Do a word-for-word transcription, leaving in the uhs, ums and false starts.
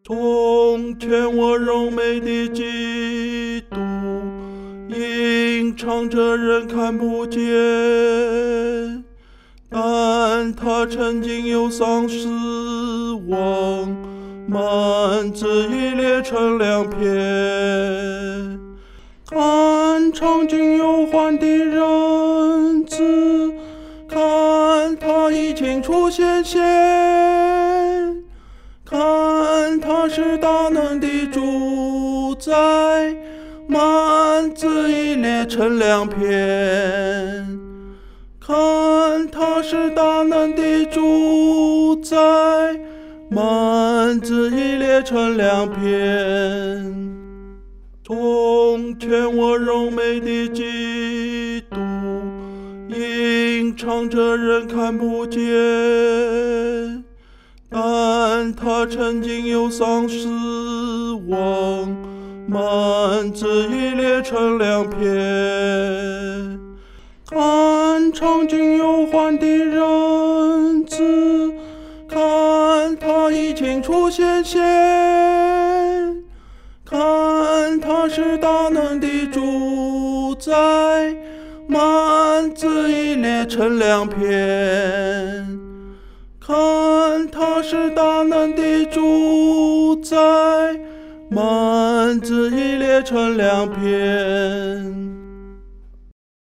从前我柔美的基督，隐藏着人看不见，但他曾经有丧失亡，幔子已裂成两片。看场景忧患的人子，看他已清楚显现，看他是大能的主宰，幔子已裂成两片。看他是大能的主宰，幔子已裂成两片。从前我柔美的基督，隐藏着人看不见，但他曾经有丧失亡，幔子已裂成两片。看场景忧患的人子，看他已清楚显现，看他是大能的主宰，幔子已裂成两片。看他是大能的主宰，幔子已裂成两片。